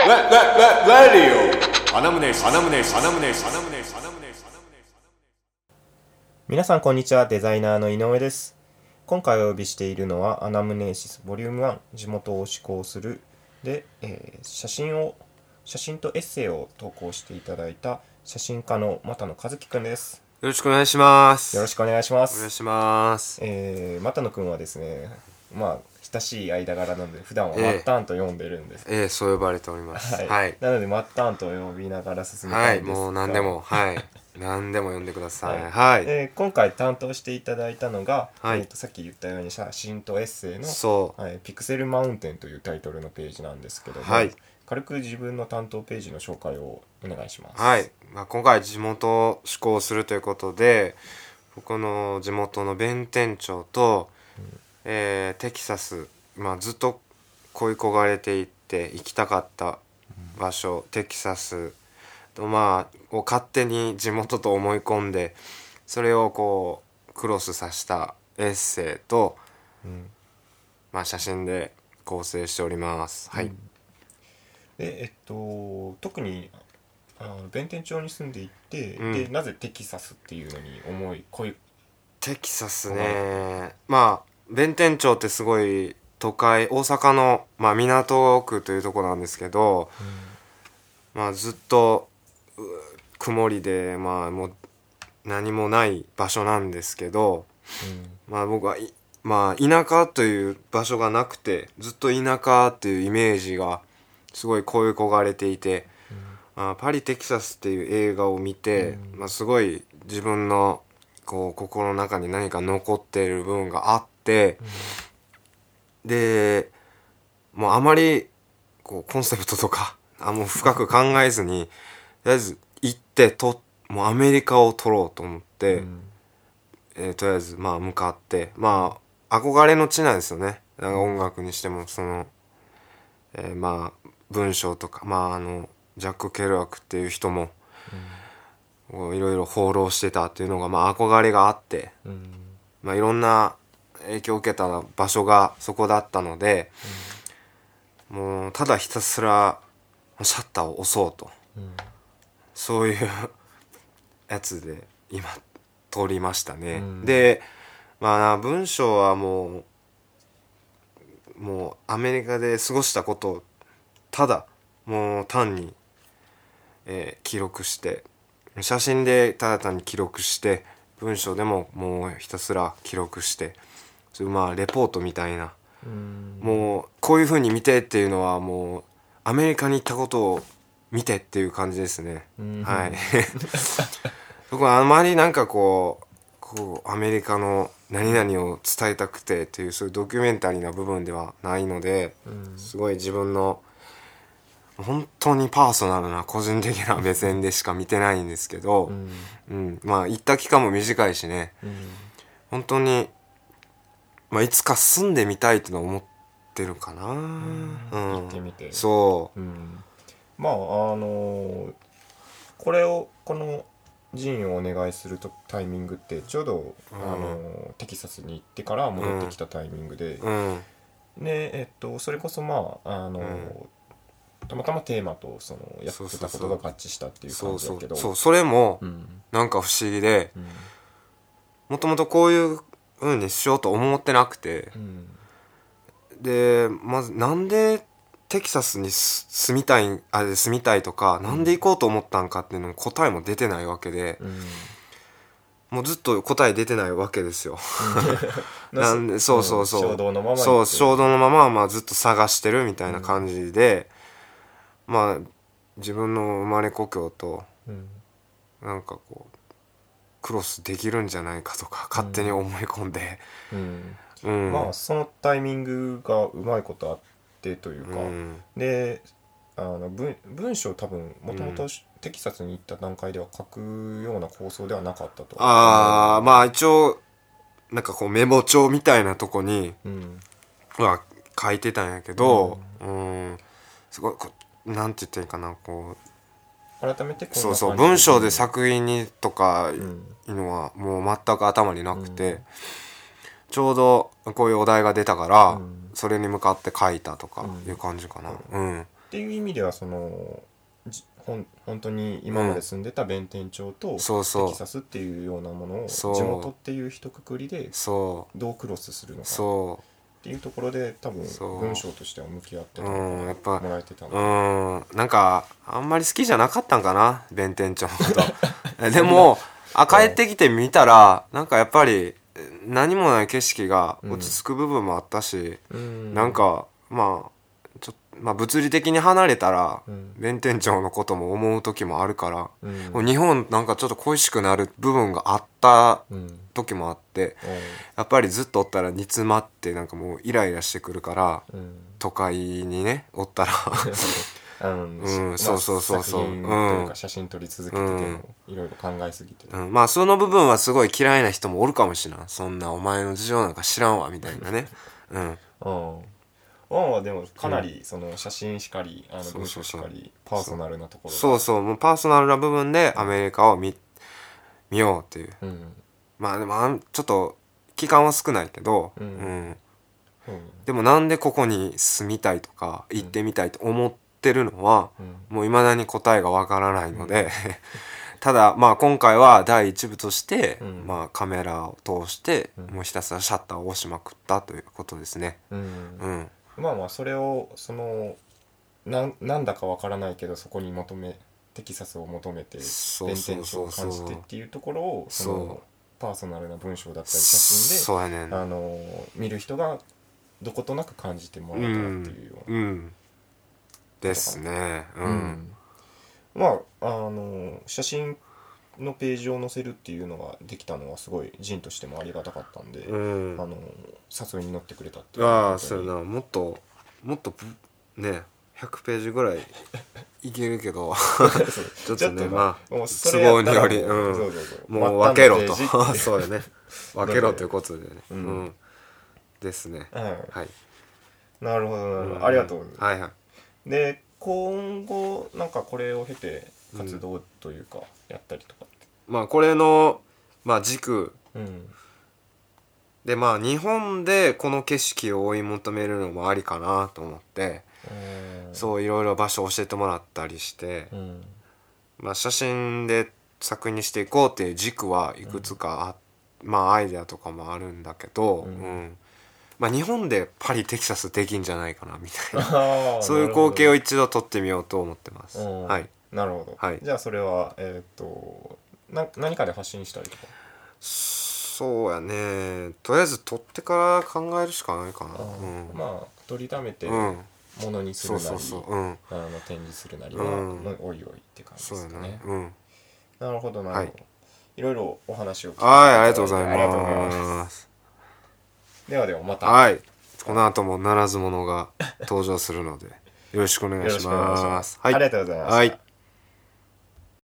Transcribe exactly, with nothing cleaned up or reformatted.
ラディオアナムネシアナムネシアナムネシアナムネシアナムネシ。 皆さんこんにちは。デザイナーの井上です。今回お呼びしているのはアナムネーシスボリュームワン地元を思考するで、えー、写真を写真とエッセイを投稿していただいた写真家の又野和樹くんです。 よろしくお願いします。 よろしくお願いします。 お願いします。 えー、又野くんはですね、まあ親しい間柄なので普段はマッターンと呼んでるんです。 ええー、そう呼ばれております。 はい。 はい、 なのでマッターンと呼びながら進めたいんですが、 はい、もう何でも、はい、何でも呼んでください。 はい。 はい。 えー今回担当していただいたのが、 はいえーとさっき言ったように写真とエッセイのそう、 はい、ピクセルマウンテンというタイトルのページなんですけども、 はい軽く自分の担当ページの紹介をお願いします。 はい。まあ、今回地元を志向するということで、僕の地元の弁天町と、えーテキサス、まあ、ずっと恋焦がれていって行きたかった場所、テキサスと、まあ、を勝手に地元と思い込んで、それをこうクロスさせたエッセイと、 うんまあ、写真で構成しております。はい。 でえっと特にあの弁天町に住んでいて、 うんでなぜテキサスっていうのに思い恋テキサスね、まあ弁天町ってすごい都会、大阪の、まあ、港区というところなんですけど、まあ、ずっとう曇りで、まあ、もう何もない場所なんですけど、まあ、僕はいまあ、田舎という場所がなくて、ずっと田舎っていうイメージがすごい恋焦がれていて、まあ、パリ・テキサスっていう映画を見て、まあ、すごい自分のこう心の中に何か残っている部分があって、でもうあまりこうコンセプトとかあもう深く考えずに、とりあえず行ってともうアメリカを撮ろうと思って、 うんえーとりあえずまあ向かって、まあ憧れの地なんですよね。なんか音楽にしてもその、えーまあ文章とか、まああのジャック・ケルアクっていう人もいろいろ放浪してたっていうのが、まあ憧れがあって、 うんまあいろんな影響を受けた場所がそこだったので、もうただひたすらシャッターを押そうと、 うんそういうやつで今通りましたね。 うんでまあ文章はもうもうアメリカで過ごしたことをただもう単に、えー記録して、写真でただ単に記録して、文章でももうひたすら記録して、そういうまあレポートみたいな、 うんもうこういう風に見てっていうのはもうアメリカに行ったことを見てっていう感じですね。 うんはい僕はあまりなんかこうこうアメリカの何々を伝えたくてっていうそういうドキュメンタリーな部分ではないので、 うんすごい自分の本当にパーソナルな個人的な目線でしか見てないんですけど、 うんうんまあ行った期間も短いしね、 うん本当に、まあ、いつか住んでみたいってのは思ってるかな。うん、 行ってみてそうんまああのこれをこの陣をお願いするとタイミングってちょうど、 うんあのテキサスに行ってから戻ってきたタイミングで、 う、うんでえっとそれこそまああの、 うんたまたまテーマとそのやってたことが合致したっていうそうそう感じだけど、 そうそれもうんなんか不思議で、 うんもともとこういう風にしようと思ってなくて、 うんでまずなんでテキサスにす住みたいあれ住みたいとか、なんで行こうと思ったんかっていうのも答えも出てないわけで、 うんもうずっと答え出てないわけですよなんでそうそうそう、 衝動のままそう衝動のまま、まあ、ずっと探してるみたいなうん感じで、まあ自分の生まれ故郷とうんなんかこうクロスできるんじゃないかとか勝手に思い込んで、 うんうんまあそのタイミングがうまいことあってというか、 うんであの 文, 文章多分もともとテキサスに行った段階では書くような構想ではなかったと。 ああまあ一応なんかこうメモ帳みたいなとこにうんは書いてたんやけど、うんすごいこなんて言ったらいいかな、こう改めてこんな感じそうそう文章で作品にとかうんいうのはもう全く頭になくて、うん、ちょうどこういうお題が出たから、うん、それに向かって書いたとかいう感じかな。うん、うんっていう意味ではそのじほん本当に今まで住んでた弁天町とそうそうテキサスっていうようなものを地そう元っていう一括りでそどうクロスするのうかっそていうところで多分そう文章としては向き合ってたうんやっぱもらえてたうのうんなんかあんまり好きじゃなかったんかな弁天町のことでもあ帰ってきてみたらなんかやっぱり何もない景色が落ち着く部分もあったし、 うんなんかまあちょまあ物理的に離れたら、 うん弁天町のことも思う時もあるから、 うんもう日本なんかちょっと恋しくなる部分があったうん時もあってうんやっぱりずっとおったら煮詰まってなんかもうイライラしてくるからうん都会にねおったらあのうんまあそうそうそうそう作品といううんか写真撮り続けててもいろいろ考えすぎてうん、まあその部分はすごい嫌いな人もおるかもしれんそんなお前の事情なんか知らんわみたいなねうんうんワンはでもかなりその写真しかりあのそうそうそう文章しかりパーソナルなところがそうそうもうパーソナルな部分でアメリカを見見ようっていううんまあでもあんちょっと期間は少ないけど、 うんうんうんでもなんでここに住みたいとか行ってみたいと思ってるのは、 うんもう未だに答えがわからないので、ただまあ今回は第一部として、 うんまあカメラを通して、 うんもうひたすらシャッターを押しまくったということですね。 うんうん、 まあまあそれをそのなんなんだかわからないけどそこに求めテキサスを求めてそう弁そうそう天町を感じてっていうところをそそのパーソナルな文章だったり写真でそうやねん。 あの見る人がどことなく感じてもらえたらっていうような、 うん、ですね。ううんんまああの写真のページを載せるっていうのができたのはすごい人としてもありがたかったんで、 うんあの誘いに乗ってくれたっていうああ本当にそうやなもっともっとぶねひゃくページぐらいいけるけどちょっとねまあもうそ都れやったら合により、うん、 もうそうそうそうもう分けろと末端のページってそうよね分けろということでね、ううんんですねはいはい、 なるほどなるほど、 うんありがとう、 はいはいで今後なんかこれを経て活動というかやったりとかってまあこれの、まあ、軸うんでまあ日本でこの景色を追い求めるのもありかなと思ってうんそういろいろ場所を教えてもらったりして、 うんまあ、写真で作品にしていこうっていう軸はいくつかあ、まあアイデアとかもあるんだけど、 うんうんまあ、日本でパリテキサスできんじゃないかなみたいなあーそういう光景をなる一度撮ってみようと思ってます。 ほどはい、 なるほど、 はいじゃあそれはえーっとな何かで発信したりとかそうやねとりあえず撮ってから考えるしかないかな。 あーうんまあ取りためてうんものにするなり、 そうそうそううんあの展示するなりは、 うんまあおいおいって感じそうやですかねねうんなるほどなるほど、 はいいろいろお話を聞いてはいありがとうございありがとうございますますではではまたはいこの後もならず者が登場するのでよろしくお願いしよろしくお願いしまますす、 はいありがとうございました、 はい